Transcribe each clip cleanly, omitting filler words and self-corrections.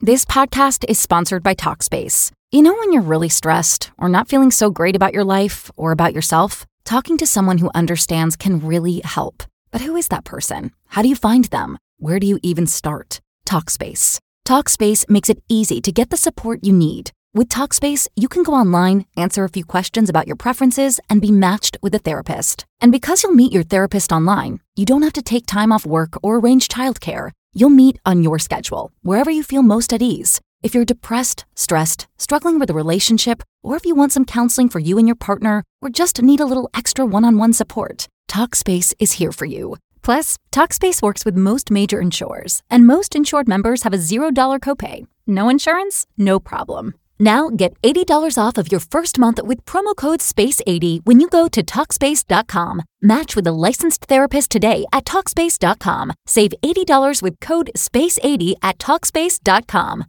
This podcast is sponsored by Talkspace. You know when you're really stressed or not feeling so great about your life or about yourself? Talking to someone who understands can really help. But who is that person? How do you find them? Where do you even start? Talkspace. Talkspace makes it easy to get the support you need. With Talkspace, you can go online, answer a few questions about your preferences, and be matched with a therapist. And because you'll meet your therapist online, you don't have to take time off work or arrange childcare. You'll meet on your schedule, wherever you feel most at ease. If you're depressed, stressed, struggling with a relationship, or if you want some counseling for you and your partner, or just need a little extra one-on-one support, Talkspace is here for you. Plus, Talkspace works with most major insurers, and most insured members have a $0 copay. No insurance? No problem. Now get $80 off of your first month with promo code SPACE80 when you go to Talkspace.com. Match with a licensed therapist today at Talkspace.com. Save $80 with code SPACE80 at Talkspace.com.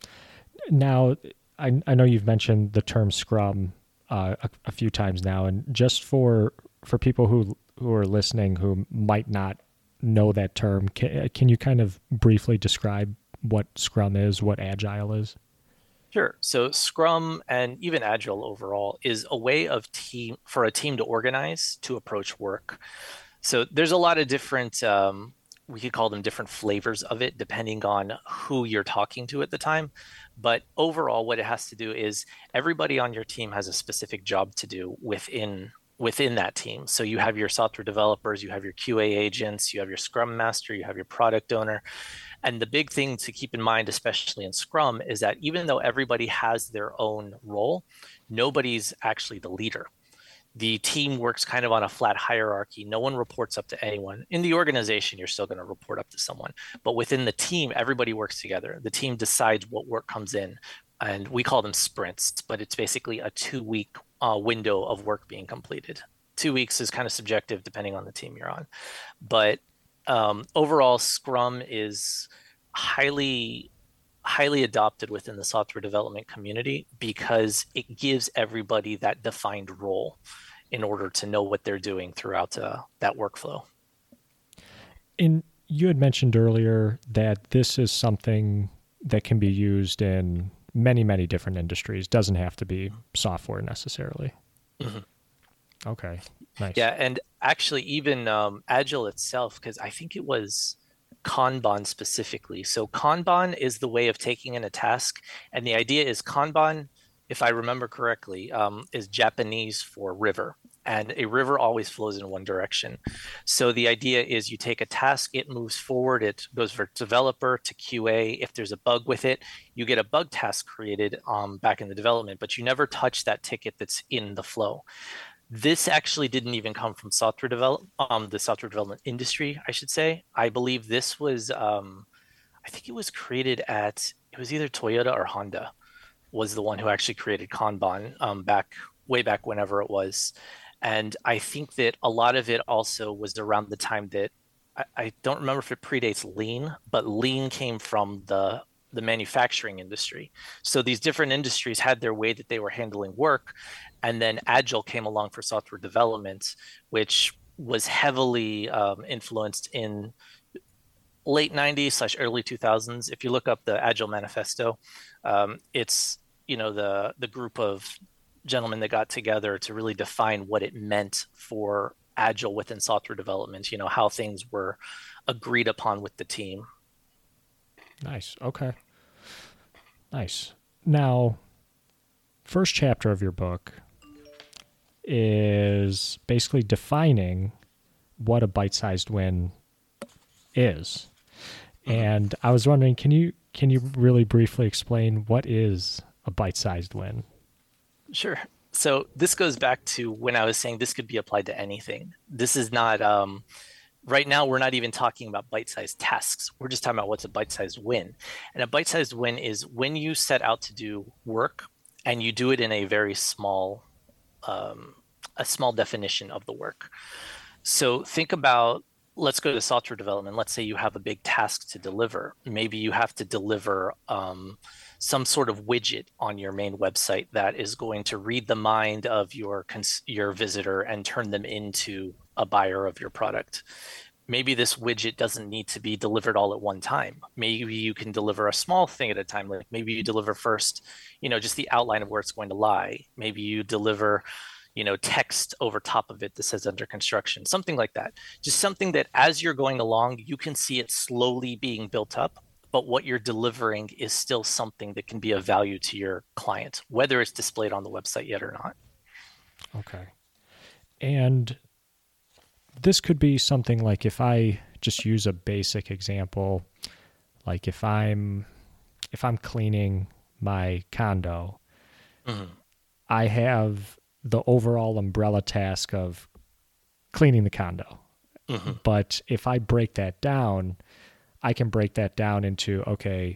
Now, I know you've mentioned the term Scrum a few times now, and just for people who are listening who might not know that term, can you kind of briefly describe what Scrum is, what Agile is? Sure. So Scrum and even Agile overall is a way of for a team to organize, to approach work. So there's a lot of different, we could call them different flavors of it, depending on who you're talking to at the time. But overall, what it has to do is everybody on your team has a specific job to do within that team. So you have your software developers, you have your QA agents, you have your Scrum Master, you have your product owner. And the big thing to keep in mind, especially in Scrum, is that even though everybody has their own role, nobody's actually the leader. The team works kind of on a flat hierarchy. No one reports up to anyone. In the organization, you're still going to report up to someone. But within the team, everybody works together. The team decides what work comes in. And we call them sprints, but it's basically a 2-week window of work being completed. 2 weeks is kind of subjective depending on the team you're on. But overall, Scrum is highly adopted within the software development community because it gives everybody that defined role in order to know what they're doing throughout that workflow. And you had mentioned earlier that this is something that can be used in many, many different industries. Doesn't have to be software necessarily. Mm-hmm. Okay, nice. Yeah, and actually even Agile itself, because I think it was Kanban specifically. So Kanban is the way of taking in a task. And the idea is Kanban, if I remember correctly, is Japanese for river. And a river always flows in one direction. So the idea is you take a task, it moves forward, it goes for developer to QA. If there's a bug with it, you get a bug task created back in the development, but you never touch that ticket that's in the flow. This actually didn't even come from the software development industry, I should say. I believe this was, I think it was created it was either Toyota or Honda was the one who actually created Kanban way back whenever it was. And I think that a lot of it also was around the time that, I don't remember if it predates Lean, but Lean came from the manufacturing industry. So these different industries had their way that they were handling work. And then Agile came along for software development, which was heavily influenced in late 90s / early 2000s. If you look up the Agile Manifesto, it's the group of gentlemen that got together to really define what it meant for Agile within software development, how things were agreed upon with the team. Nice. Okay. Nice. Now, first chapter of your book is basically defining what a bite-sized win is. And I was wondering, can you really briefly explain what is a bite-sized win? Sure. So this goes back to when I was saying this could be applied to anything. This is not, right now we're not even talking about bite-sized tasks. We're just talking about what's a bite-sized win. And a bite-sized win is when you set out to do work and you do it in a very small, a small definition of the work. So think about, let's go to software development. Let's say you have a big task to deliver. Maybe you have to deliver some sort of widget on your main website that is going to read the mind of your visitor and turn them into a buyer of your product. maybe this widget doesn't need to be delivered all at one time. Maybe you can deliver a small thing at a time. Like maybe you deliver first, just the outline of where it's going to lie. Maybe you deliver, text over top of it that says under construction, something like that. Just something that as you're going along, you can see it slowly being built up, but what you're delivering is still something that can be of value to your client, whether it's displayed on the website yet or not. Okay. And this could be something like, if I just use a basic example, like if I'm cleaning my condo, I have the overall umbrella task of cleaning the condo. But if I break that down, I can break that down into, okay,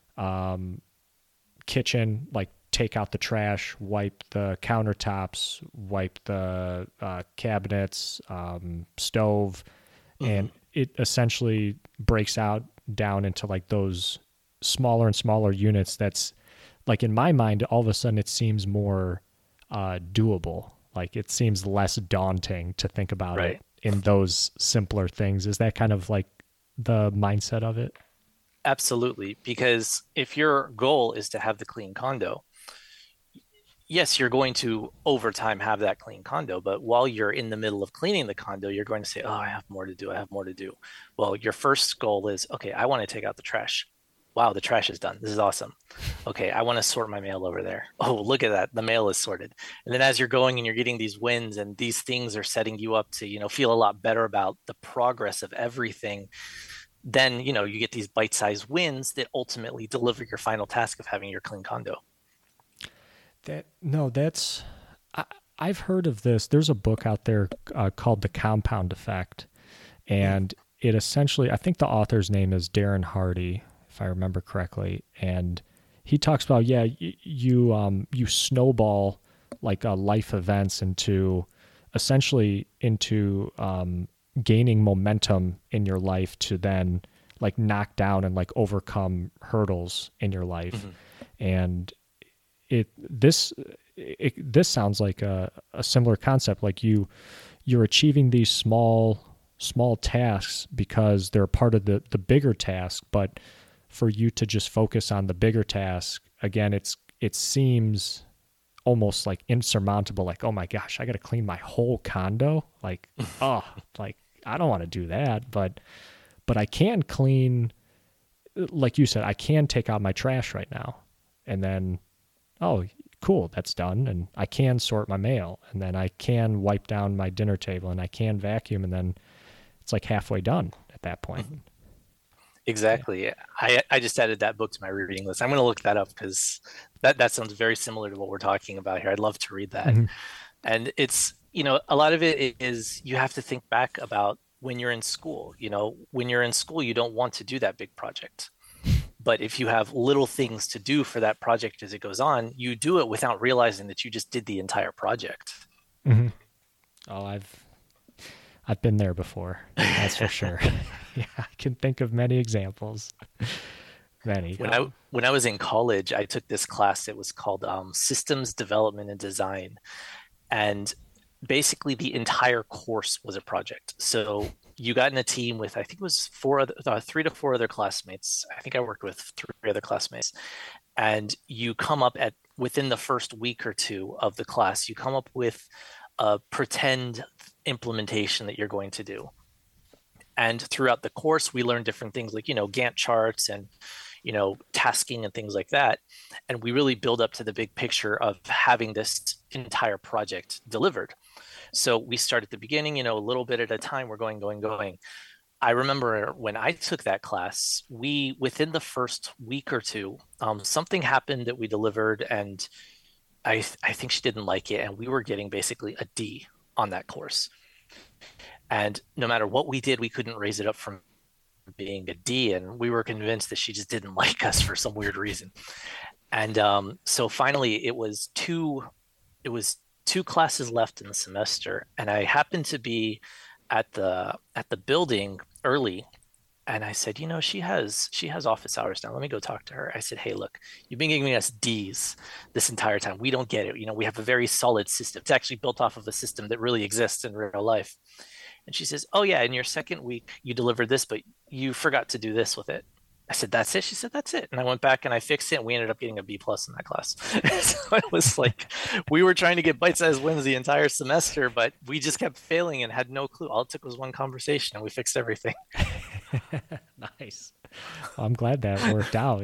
kitchen, like take out the trash, wipe the countertops, wipe the cabinets, stove, and it essentially breaks out down into like those smaller and smaller units. That's like, in my mind, all of a sudden it seems more doable. Like it seems less daunting to think about it in those simpler things. Is that kind of like the mindset of it? Absolutely. Because if your goal is to have the clean condo, yes, you're going to over time have that clean condo, but while you're in the middle of cleaning the condo, you're going to say, oh, I have more to do. I have more to do. Well, your first goal is, okay, I want to take out the trash. Wow, the trash is done. This is awesome. Okay, I want to sort my mail over there. Oh, look at that. The mail is sorted. And then as you're going and you're getting these wins, and these things are setting you up to, feel a lot better about the progress of everything, then, you get these bite-sized wins that ultimately deliver your final task of having your clean condo. I've heard of this. There's a book out there called The Compound Effect. And it essentially, I think the author's name is Darren Hardy, if I remember correctly. And he talks about, you snowball like life events into gaining momentum in your life to then like knock down and like overcome hurdles in your life. And this sounds like a similar concept. Like you're achieving these small tasks because they're part of the bigger task, but for you to just focus on the bigger task, again, it seems almost like insurmountable. Like, oh my gosh, I got to clean my whole condo. Like, like I don't want to do that, but I can clean, like you said, I can take out my trash right now, and then, oh, cool, that's done. And I can sort my mail, and then I can wipe down my dinner table, and I can vacuum, and then it's like halfway done at that point. Exactly. Yeah. I just added that book to my reading list. I'm going to look that up because that sounds very similar to what we're talking about here. I'd love to read that. And it's, a lot of it is you have to think back about when you're in school. When you're in school, you don't want to do that big project. But if you have little things to do for that project as it goes on, you do it without realizing that you just did the entire project. Oh, I've been there before. That's for sure. Yeah, I can think of many examples. Many. When I was in college, I took this class. It was called Systems Development and Design. And basically the entire course was a project. So you got in a team with, I think it was 3 to 4 other classmates. I think I worked with 3 other classmates. And you come up within the first week or two of the class, you come up with a pretend implementation that you're going to do. And throughout the course, we learn different things like, Gantt charts and, tasking and things like that. And we really build up to the big picture of having this entire project delivered. So we start at the beginning, a little bit at a time, we're going. I remember when I took that class, within the first week or two, something happened that we delivered, and I think she didn't like it. And we were getting basically a D on that course. And no matter what we did, we couldn't raise it up from being a D. And we were convinced that she just didn't like us for some weird reason. And so finally, it was two classes left in the semester. And I happened to be at the building early. And I said, she has office hours now. Let me go talk to her. I said, hey, look, you've been giving us D's this entire time. We don't get it. We have a very solid system. It's actually built off of a system that really exists in real life. And she says, oh yeah, in your second week you delivered this, but you forgot to do this with it. I said, that's it? She said, that's it. And I went back and I fixed it, and we ended up getting a B plus in that class. So it was like we were trying to get bite-sized wins the entire semester, but we just kept failing and had no clue. All it took was one conversation and we fixed everything. Nice. Well, I'm glad that worked out.